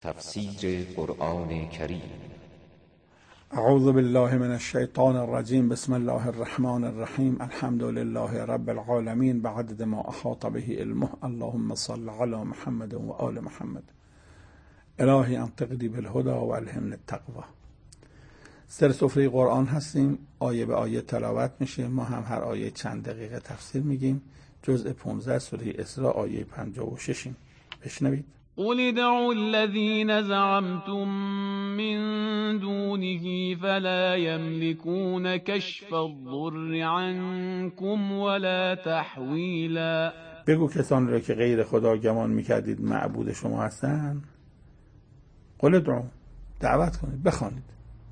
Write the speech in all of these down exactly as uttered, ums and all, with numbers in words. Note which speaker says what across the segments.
Speaker 1: تفسیر قرآن کریم.
Speaker 2: اعوذ بالله من الشیطان الرجیم. بسم الله الرحمن الرحیم. الحمد لله رب العالمین بعدد ما احاط به علمه. اللهم صل علی محمد و آل محمد. الهی انطقنی بالهدى و الهمنی التقوی. سر سفره قرآن هستیم، آیه به آیه تلاوت میشه. ما هم هر آیه چند دقیقه تفسیر میگیم. جزء پانزده سوره اسراء آیه پنجاه و شش. بشنوید.
Speaker 3: قل ادعوا الذين زعمتم من دونه فلا يملكون كشف الضر عنكم ولا تحویلا.
Speaker 2: بگو کسانی را که غیر خدا گمان میکردید معبود شما هستند. قل ادعوا، دعوت کنید، بخوانید.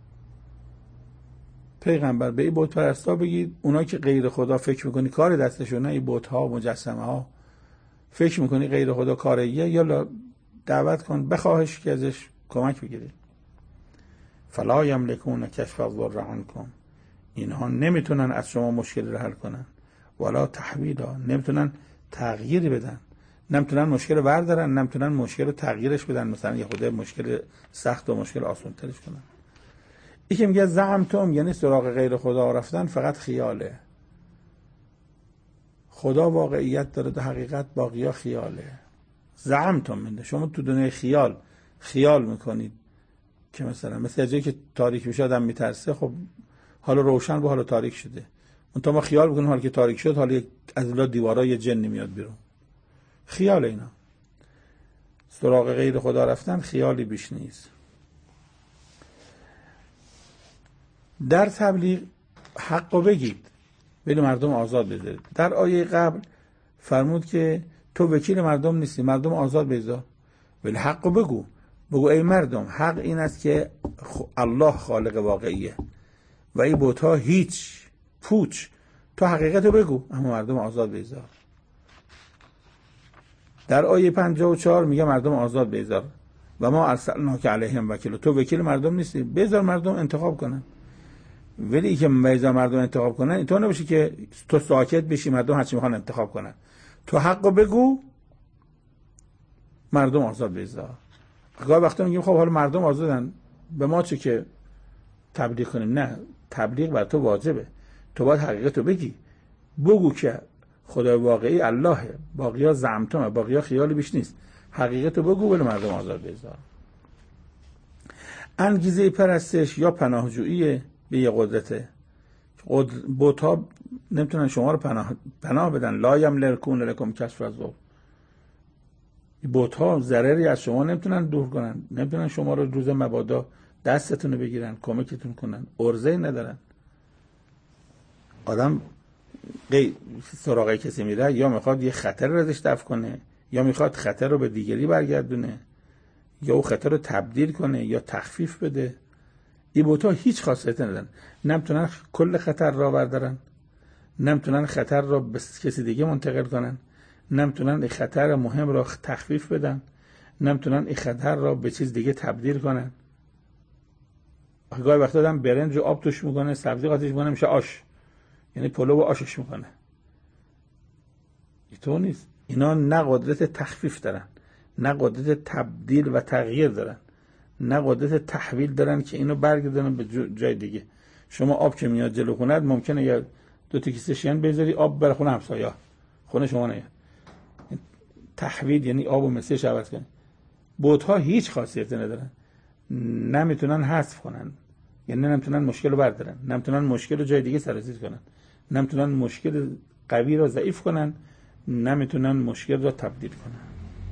Speaker 2: پیغمبر به این بت پرستا بگید، اونا که غیر خدا فکر میکنی کار دستشونه، این بت ها و مجسمه ها، فکر میکنی غیر خدا کاریه، یا دعوت کن، بخواهش که ازش کمک بگیرید. فلا یملکون کشف الضر عنکم، اینها نمیتونن از شما مشکل رو حل کنن. ولا تحویلا، نمیتونن تغییری بدن. نمیتونن مشکل رو بردارن، نمیتونن مشکل رو تغییرش بدن، مثلا یه خود مشکل سخت و مشکل آسان ترش کنن. این که میگه زعمتم یعنی سراغ غیر خدا رفتن فقط خیاله. خدا واقعیت داره، در حقیقت باقیا خیاله. زعمتم منده، شما تو دنیای خیال خیال میکنید که مثلا مثل جایی که تاریک میشه آدم میترسه، خب حالا روشن به حالا تاریک شده، اون تا ما خیال بکنیم حالا که تاریک شد حالا از الا دیوارای جن میاد بیرون. خیال اینا. سراغ غیر خدا رفتن خیالی بیش نیست. در تبلیغ حقو بگید، ولی مردم آزاد بذارید. در آیه قبل فرمود که تو وکیل مردم نیستی، مردم آزاد بذار، ولی حقو بگو. بگو ای مردم، حق این است که الله خالق واقعیه و این بت‌ها هیچ پوچ. تو حقیقتو بگو، اما مردم آزاد بذار. در آیه پنجاه و چهار میگه مردم آزاد بذار و ما ارسلناک علیهم وکیل. تو وکیل مردم نیستی، بذار مردم انتخاب کنن. ولی که بذار مردم انتخاب کنن اینطور نباشه که تو ساکت بشی مردم هرچی میخوان انتخاب کنن. تو حقو بگو، مردم آزاد بذار. گاهی وقتا میگیم خب حالا مردم آزادن، به ما چه که تبلیغ کنیم؟ نه، تبلیغ بر تو واجبه. تو باید حقیقتو بگی. بگو که خدای واقعی اللهه، باقیا زعمتمه، باقیا خیالی بیش نیست. حقیقتو بگو ولی مردم آزاد بذار. انگیزه پرستش یا پناهجویی به یه قدرته. بت‌ها نمیتونن شما رو پناه پناه بدن. لا یملکون لکم کشف الضر. بت‌ها ضرری از شما نمیتونن دور کنن، نمیتونن شما رو روز مبادا دستتون رو بگیرن، کمکتون کنن. ارزه ندارن. آدم سراغ کسی میره یا میخواد یه خطر رو ازش دفع کنه، یا میخواد خطر رو به دیگری برگردونه، یا او خطر رو تبدیل کنه یا تخفیف بده. این بوتا هیچ خاصیتی ندارن. نمیتونن کل خطر را بردارن، نمیتونن خطر را به کسی دیگه منتقل کنن، نمیتونن این خطر مهم را تخفیف بدن، نمیتونن این خطر را به چیز دیگه تبدیل کنن. گاهی وقتا آدم برنج و آب توش میکنه، سبزی قاطیش میکنه، میشه آش، یعنی پلو و آشش میکنه. اینطور نیست. اینا نه قدرت تخفیف دارن، نه قدرت تبدیل و تغییر دارن، نه قدرت تحویل دارن که اینو برگردونن به جای دیگه. شما آب که میاد جلو خونت ممکنه یا دو تا کیسه شین بذاری آب بره خونه همسایه، خونه شما نیاد. تحویل یعنی آب و مسیرش عوض کنی. بت‌ها هیچ خاصیتی ندارن، نمیتونن حذف کنن، یعنی نمیتونن مشکل رو بردارن، نمیتونن مشکل رو جای دیگه سرازیر کنن، نمیتونن مشکل قوی رو ضعیف کنن، نمیتونن مشکل رو تبدیل کنن.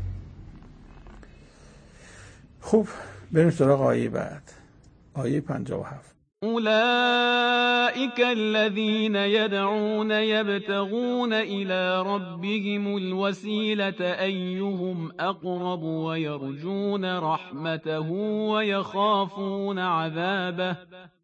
Speaker 2: خوب، بریم سراغ آیه بعد. آیه پنجاه و هفت.
Speaker 3: اولئک الذین یدعون یبتغون الی ربهم الوسیلة ایهم اقرب ویرجون رحمته ویخافون عذابه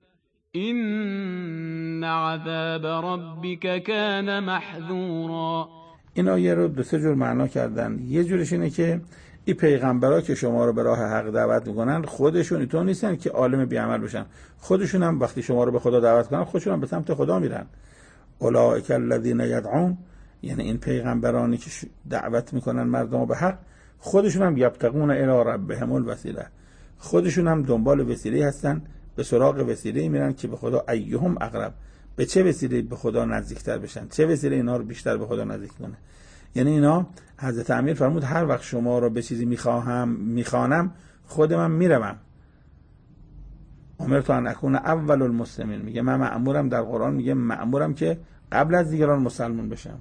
Speaker 3: ان عذاب ربک کان محذورا.
Speaker 2: این آیه رو دو سه جور معنا کردن. یه جورش اینه که این پیغمبرها که شما رو به راه حق دعوت میکنن خودشون اینطور نیستن که عالم بی عمل بشن، خودشون هم وقتی شما رو به خدا دعوت کنن خودشون هم به سمت خدا میرن. اولئک الذین یدعون، یعنی این پیغمبرانی که دعوت میکنن مردم به حق خودشون هم یبتغون الی ربهم الوسیله، خودشون هم دنبال وسیله هستن، به سراغ وسیله میرن که به خدا ایهم اقرب، به چه وسیله به خدا نزدیکتر بشن، چه وسیله اینا رو بیشتر به خدا نزدیک کنه. یعنی اینا حضرت امیر فرمود هر وقت شما رو به چیزی میخواهم میخوانم خودم میروم. امرت ان اکون اول المسلمین، میگه من مأمورم، در قرآن میگه مأمورم که قبل از دیگران مسلمان بشم.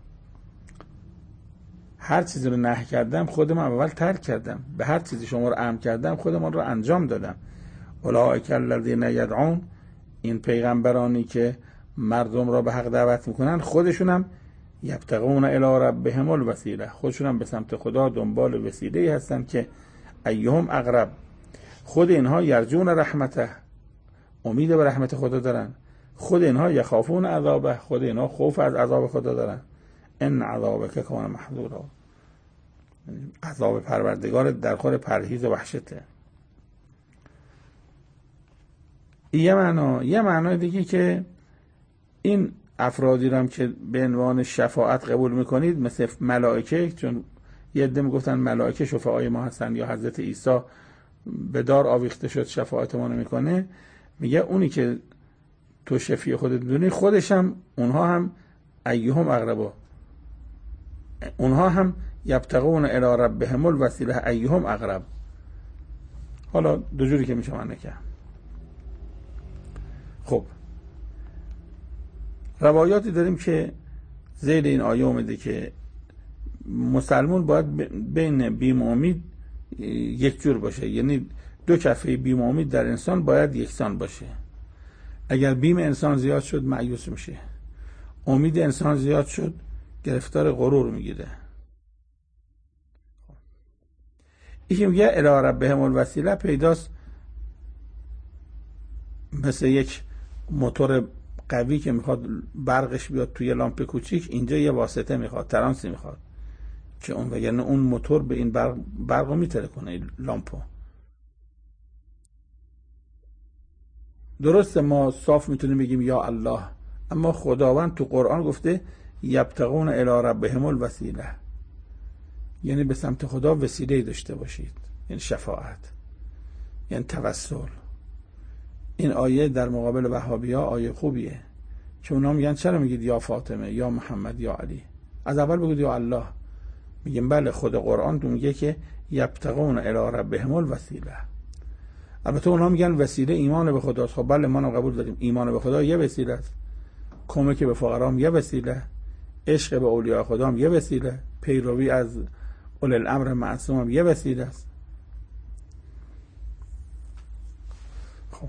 Speaker 2: هر چیزی رو نهی کردم خودم اول ترک کردم، به هر چیزی شما رو امر کردم خودم رو انجام دادم. اولئک الذین یدعون، این پیغمبرانی که مردم را به حق دعوت میکنن خودشونم یبتغون الی ربهم الوسیله، خودشونم به سمت خدا دنبال وسیله هستن که ایهم اقرب. خود اینها یرجون رحمته، امید به رحمت خدا دارن. خود اینها یخافون عذابه، خود اینها خوف از عذاب خدا دارن. ان عذابک کان محذورا، عذاب پروردگار در خور پرهیز و وحشته. یه معنا یه معنای دیگه که این افرادی رو هم که به عنوان شفاعت قبول میکنید مثل ملائکه، چون یه عده میگفتن ملائکه شفاعای ما هستن یا حضرت عیسی به دار آویخته شد شفاعت ما نمیکنه، میگه اونی که تو شفیع خودت میدونی خودش هم اونها هم ایهم اقربا، اونها هم یبتغون الی ربهم الوسیله ایهم اقرب. حالا دو جوری که میشه معنی کرد. خب روایاتی داریم که زیر این آیه اومده که مسلمان باید بین بیم و امید یک جور باشه، یعنی دو کفه بیم و امید در انسان باید یکسان باشه. اگر بیم انسان زیاد شد مایوس میشه، امید انسان زیاد شد گرفتار غرور میگیره. این که میگه الی ربهم الوسیله پیداست مثل یک موتور قوی که میخواد برقش بیاد توی لامپ کوچیک، اینجا یه واسطه میخواد، ترانسی میخواد که اون وگرنه اون موتور به این برق برقو میتره کنه این لامپو. درسته ما صاف میتونیم بگیم یا الله، اما خداوند تو قرآن گفته یبتغون الی ربهم الوسیله، یعنی به سمت خدا وسیله داشته باشید، یعنی شفاعت، یعنی توسل. این آیه در مقابل وهابی‌ها آیه خوبیه که اونا میگن چرا میگید یا فاطمه یا محمد یا علی، از اول بگید یا الله. میگیم بله خود قرآن تو میگه که یبتغون الی ربهم الوسیله. البته اونا میگن وسیله ایمان به خداست. خب بله ما هم قبول داریم ایمان به خدا یه وسیله است، کمک به فقرا یه وسیله، عشق به اولیاء خدا هم یه وسیله، پیروی از اول الامر معصوم هم یه وسیله است. خب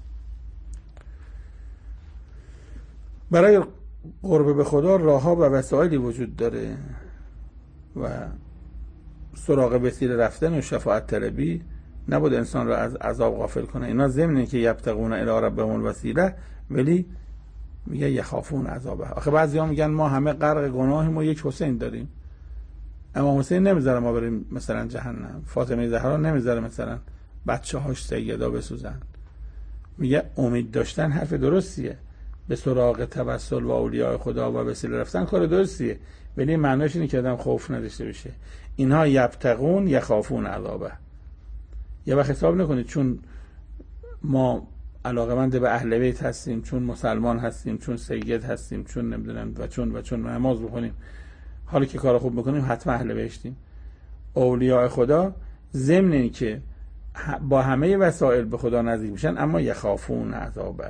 Speaker 2: برای قرب به خدا راهها و وسایلی وجود داره و سراغ وسیله رفتن و شفاعت طلبی نبود انسان را از عذاب غافل کنه. اینا ضمن که یبتغون الی ربهم الوسیله ولی میگه یخافون عذابه. آخه بعضیا میگن ما همه غرق گناهیم و یک حسین داریم، امام حسین نمیذاره ما بریم مثلا جهنم، فاطمه زهرا نمیذاره مثلا بچه‌هاش سیدا بسوزن. میگه امید داشتن حرف درستیه، به سراغ توسل و اولیاء خدا و وسیله رفتن کار درستیه، ولی معناش اینه که آدم خوف نداشته باشه. اینها یبتغون یخافون عذابه. یه وقت حساب نکنید چون ما علاقمند به اهل بیت هستیم، چون مسلمان هستیم، چون سید هستیم، چون نمیدونم و چون و چون نماز بخونیم، حالا که کار خوب میکنیم حتما اهل بهشتیم. اولیاء خدا ضمن این که با همه وسایل به خدا نزدیک میشن اما یخافون عذابه.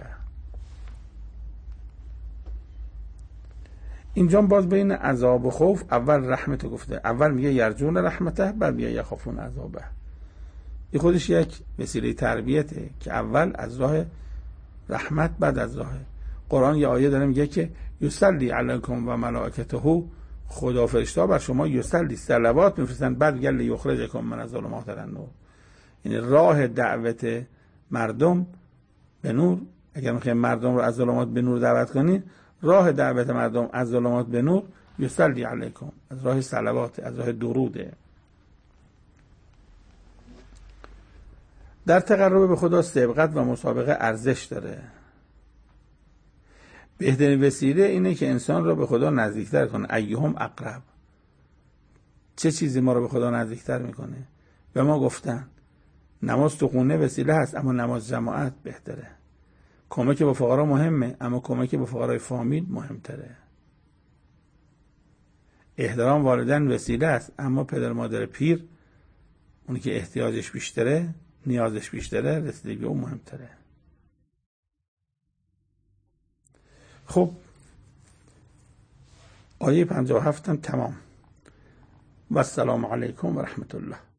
Speaker 2: اینجا باز بین عذاب و خوف اول رحمت گفته، اول میگه یرجون رحمته بعد میگه یخافون عذابه. این خودش یک وسیله تربیته که اول از راه رحمت بعد از راه قرآن. یه آیه داره میگه که یصلی علیکم و ملائکته، خدا فرشته بر شما یصلی صلوات میفرستن، بعد میگه لیخرجکم من الظلمات الی النور. یعنی راه دعوت مردم به نور، اگر میخوایم مردم رو از ظلمات به نور دعوت کنید، راه دعوت مردم از ظلمات به نور یصلی علیکم، از راه صلوات، از راه دروده. در تقرب به خدا سبقت و مسابقه ارزش داره. بهترین وسیله اینه که انسان را به خدا نزدیکتر کنه. ایهم اقرب، چه چیزی ما رو به خدا نزدیکتر میکنه؟ به ما گفتن نماز تو خونه وسیله هست، اما نماز جماعت بهتره. کمک به فقرا مهمه، اما کمک به فقرای فامیل مهمتره. احترام والدین وسیله است، اما پدر مادر پیر، اونی که احتیاجش بیشتره، نیازش بیشتره، رسیدگی اون مهمتره. خب آیه پنجاه و هفت هم تمام. و السلام علیکم و رحمت الله.